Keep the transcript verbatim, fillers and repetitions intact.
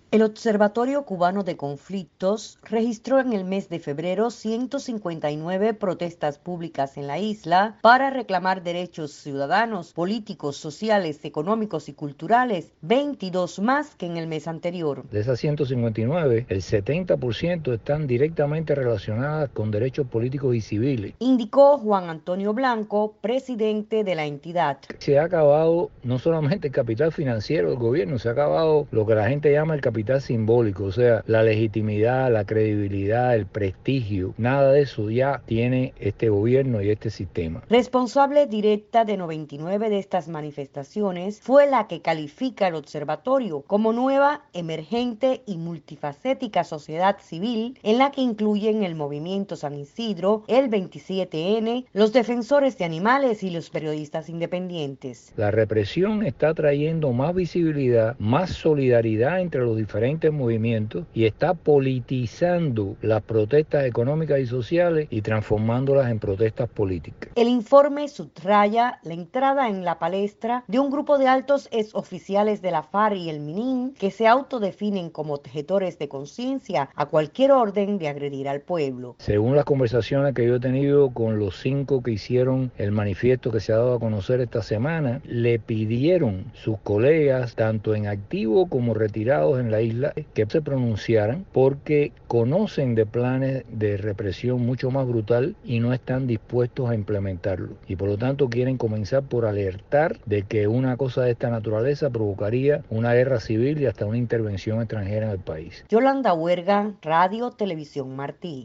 El Observatorio Cubano de Conflictos registró en el mes de febrero ciento cincuenta y nueve protestas públicas en la isla para reclamar derechos ciudadanos, políticos, sociales, económicos y culturales, veintidós más que en el mes anterior. De esas ciento cincuenta y nueve, el setenta por ciento están directamente relacionadas con derechos políticos y civiles, indicó Juan Antonio Blanco, presidente de la entidad. Se ha acabado no solamente el capital financiero del gobierno, se ha acabado lo que la gente llama el capital simbólico, o sea, la legitimidad, la credibilidad, el prestigio, nada de eso ya tiene este gobierno y este sistema. Responsable directa de noventa y nueve de estas manifestaciones fue la que califica el observatorio como nueva, emergente y multifacética sociedad civil, en la que incluyen el Movimiento San Isidro, el veintisiete ene, los defensores de animales y los periodistas independientes. La represión está trayendo más visibilidad, más solidaridad entre los diferentes movimientos y está politizando las protestas económicas y sociales y transformándolas en protestas políticas. El informe subraya la entrada en la palestra de un grupo de altos exoficiales de la FARC y el MININ que se autodefinen como objetores de conciencia a cualquier orden de agredir al pueblo. Según las conversaciones que yo he tenido con los cinco que hicieron el manifiesto que se ha dado a conocer esta semana, le pidieron sus colegas, tanto en activo como retirados en la isla, que se pronunciaran porque conocen de planes de represión mucho más brutal y no están dispuestos a implementarlo. Y por lo tanto quieren comenzar por alertar de que una cosa de esta naturaleza provocaría una guerra civil y hasta una intervención extranjera en el país. Yolanda Huerga, Radio Televisión Martí.